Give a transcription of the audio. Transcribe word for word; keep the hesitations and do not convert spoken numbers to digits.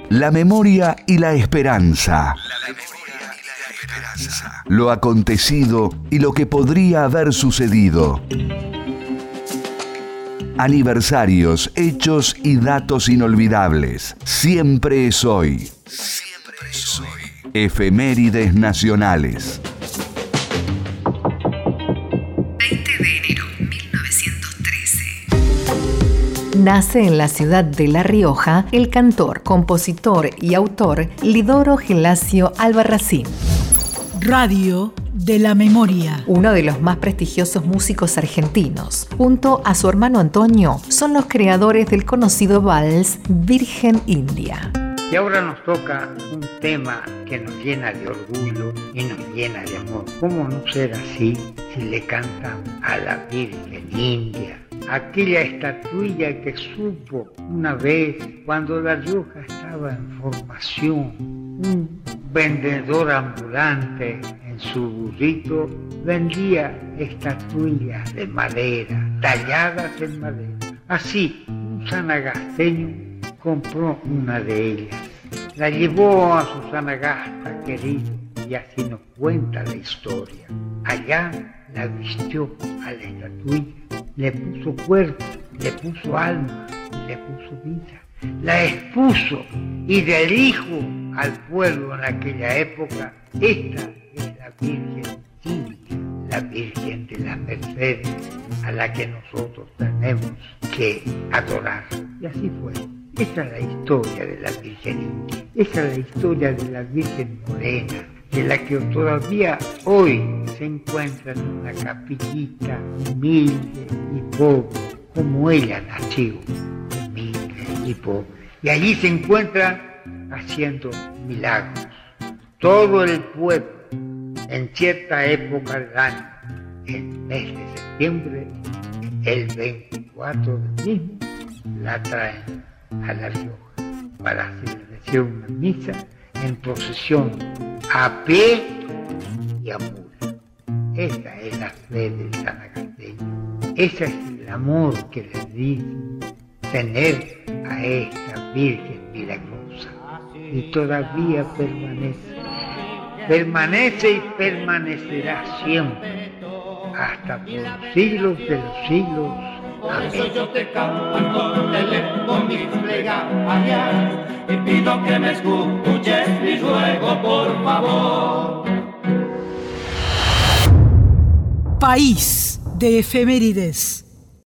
La memoria y la esperanza. Lo acontecido y lo que podría haber sucedido. Aniversarios, hechos y datos inolvidables. Siempre es hoy. Siempre es hoy. Efemérides nacionales. veinte de enero de mil novecientos trece. Nace en la ciudad de La Rioja el cantor, compositor y autor Lidoro Gelasio Albarracín. Radio de la Memoria. Uno de los más prestigiosos músicos argentinos. Junto a su hermano Antonio, son los creadores del conocido vals Virgen India. Y ahora nos toca un tema que nos llena de orgullo y nos llena de amor. ¿Cómo no ser así si le cantan a la Virgen India? Aquella estatuilla que supo una vez cuando La Rioja estaba en formación. Un vendedor ambulante en su burrito vendía estatuillas de madera, talladas en madera. Así, un sanagasteño compró una de ellas. La llevó a su Sanagasta querido y así nos cuenta la historia. Allá la vistió a la estatuilla, le puso cuerpo, le puso alma y le puso vida. La expuso y del hijo al pueblo en aquella época. Esta es la Virgen India, la Virgen de las Mercedes, a la que nosotros tenemos que adorar. Y así fue. Esa es la historia de la Virgen India. Esa es la historia de la Virgen Morena, de la que todavía hoy se encuentra en una capillita humilde y pobre, como ella nació, humilde y pobre. Y allí se encuentra haciendo milagros. Todo el pueblo, en cierta época del año, el mes de septiembre, el veinticuatro del mismo, la traen a La Rioja para celebrar una misa en procesión a pie y a mula. Esa es la fe del sanagasteño. Ese es el amor que le dice tener a esta Virgen milagrosa. Y todavía permanece. Permanece y permanecerá siempre hasta por los siglos de los siglos. Por eso yo te canto con mis plegarias y pido que me escuches y ruego por favor. País de efemérides.